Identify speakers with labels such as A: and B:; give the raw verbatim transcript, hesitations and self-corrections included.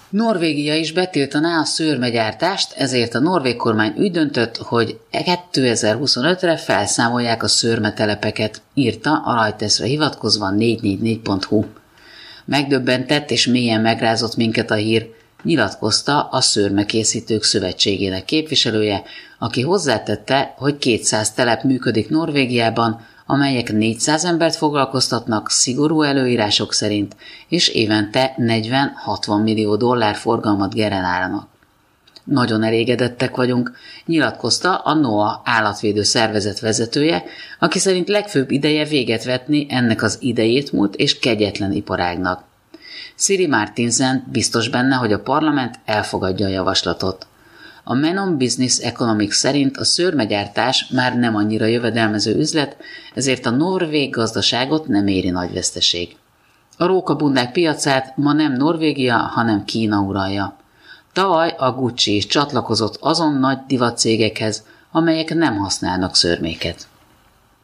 A: Norvégia is betiltaná a szőrmegyártást, ezért a norvég kormány úgy döntött, hogy kétezer-huszonötre felszámolják a szőrmetelepeket, írta a Reutersre hivatkozva a négy négy négy pont hu. Megdöbbentett és mélyen megrázott minket a hír, nyilatkozta a Szőrmekészítők Szövetségének képviselője, aki hozzátette, hogy kétszáz telep működik Norvégiában, amelyek négyszáz embert foglalkoztatnak szigorú előírások szerint, és évente negyven-hatvan millió dollár forgalmat generálnak. Nagyon elégedettek vagyunk, nyilatkozta a NOAH állatvédő szervezet vezetője, aki szerint legfőbb ideje véget vetni ennek az idejét múlt és kegyetlen iparágnak. Siri Martinsen biztos benne, hogy a parlament elfogadja a javaslatot. A Menon Business Economics szerint a szőrmegyártás már nem annyira jövedelmező üzlet, ezért a norvég gazdaságot nem éri nagy veszteség. A rókabundák piacát ma nem Norvégia, hanem Kína uralja. Tavaly a Gucci is csatlakozott azon nagy divatcégekhez, amelyek nem használnak szőrméket.